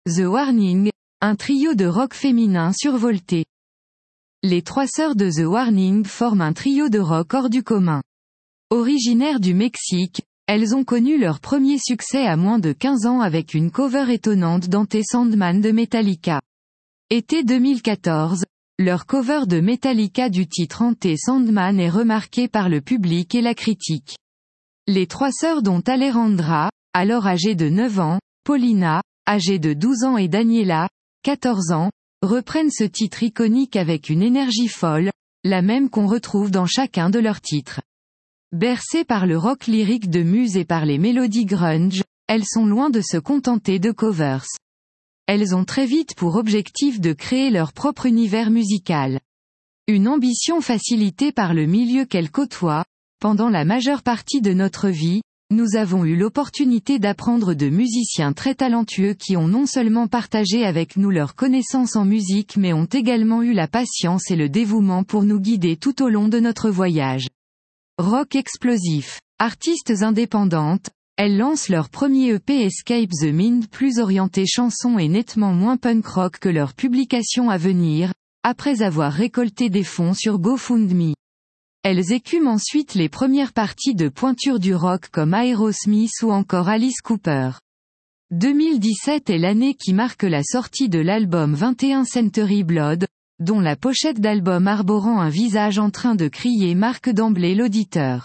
The Warning, un trio de rock féminin survolté. Les trois sœurs de The Warning forment un trio de rock hors du commun. Originaires du Mexique, elles ont connu leur premier succès à moins de 15 ans avec une cover étonnante d'Ante Sandman de Metallica. Été 2014, leur cover de Metallica du titre Ante Sandman est remarquée par le public et la critique. Les trois sœurs dont Alejandra, alors âgée de 9 ans, Paulina, âgée de 12 ans et Daniela, 14 ans, reprennent ce titre iconique avec une énergie folle, la même qu'on retrouve dans chacun de leurs titres. Bercées par le rock lyrique de Muse et par les mélodies grunge, elles sont loin de se contenter de covers. Elles ont très vite pour objectif de créer leur propre univers musical. Une ambition facilitée par le milieu qu'elles côtoient. Pendant la majeure partie de notre vie, nous avons eu l'opportunité d'apprendre de musiciens très talentueux qui ont non seulement partagé avec nous leurs connaissances en musique mais ont également eu la patience et le dévouement pour nous guider tout au long de notre voyage. Rock explosif. Artistes indépendantes, elles lancent leur premier EP Escape the Mind plus orienté chanson et nettement moins punk rock que leur publication à venir, après avoir récolté des fonds sur GoFundMe. Elles écument ensuite les premières parties de pointure du rock comme Aerosmith ou encore Alice Cooper. 2017 est l'année qui marque la sortie de l'album 21 Century Blood, dont la pochette d'album arborant un visage en train de crier marque d'emblée l'auditeur.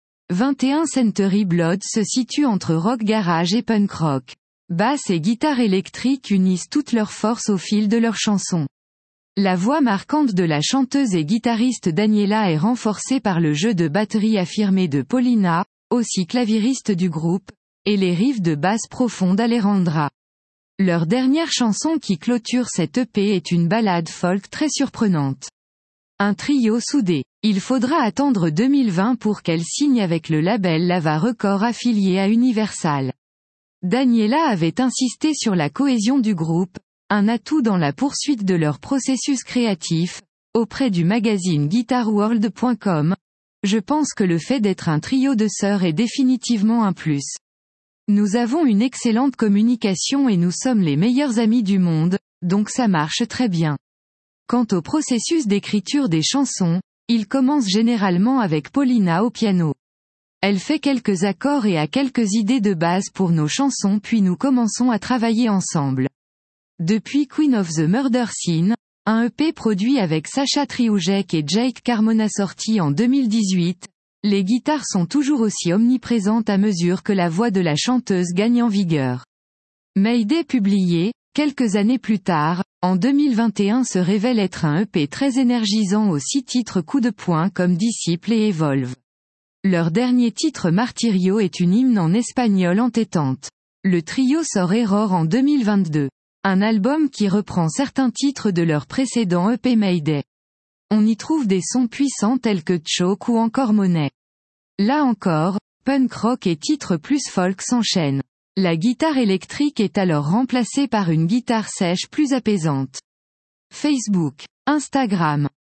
21 Century Blood se situe entre rock garage et punk rock. Basse et guitare électrique unissent toutes leurs forces au fil de leurs chansons. La voix marquante de la chanteuse et guitariste Daniela est renforcée par le jeu de batterie affirmé de Paulina, aussi claviériste du groupe, et les riffs de basse profonde d'Alejandra. Leur dernière chanson qui clôture cette EP est une ballade folk très surprenante. Un trio soudé. Il faudra attendre 2020 pour qu'elle signe avec le label Lava Records affilié à Universal. Daniela avait insisté sur la cohésion du groupe, un atout dans la poursuite de leur processus créatif, auprès du magazine GuitarWorld.com. Je pense que le fait d'être un trio de sœurs est définitivement un plus. Nous avons une excellente communication et nous sommes les meilleurs amis du monde, donc ça marche très bien. Quant au processus d'écriture des chansons, il commence généralement avec Paulina au piano. Elle fait quelques accords et a quelques idées de base pour nos chansons puis nous commençons à travailler ensemble. Depuis Queen of the Murder Scene, un EP produit avec Sacha Triujek et Jake Carmona sorti en 2018, les guitares sont toujours aussi omniprésentes à mesure que la voix de la chanteuse gagne en vigueur. Mayday publié, quelques années plus tard, en 2021 se révèle être un EP très énergisant aux 6 titres coup de poing comme Disciple et Evolve. Leur dernier titre Martirio est une hymne en espagnol entêtante. Le trio sort Error en 2022. Un album qui reprend certains titres de leur précédent EP Mayday. On y trouve des sons puissants tels que Choke ou encore Monet. Là encore, punk rock et titres plus folk s'enchaînent. La guitare électrique est alors remplacée par une guitare sèche plus apaisante. Facebook, Instagram.